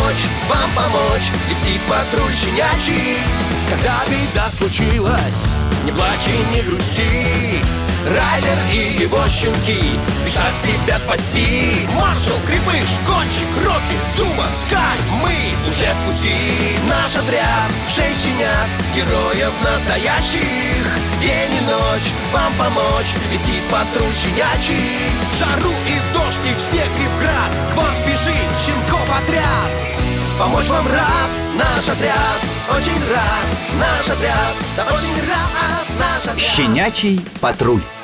ночь вам помочь. Летит патруль щенячий. Когда беда случилась, не плачь и не грусти, Райлер и его щенки спешат тебя спасти. Маршал, Крепыш, Гонщик, Рокки, Зума, Скай, мы уже в пути. Наш отряд, 6 щенят, героев настоящих. День и ночь вам помочь, летит патруль щенячий. В жару и в дождь, и в снег, и в град к вам спешит щенков отряд. Помочь вам рад наш отряд, очень рад наш отряд, да очень рад наш отряд. Щенячий патруль.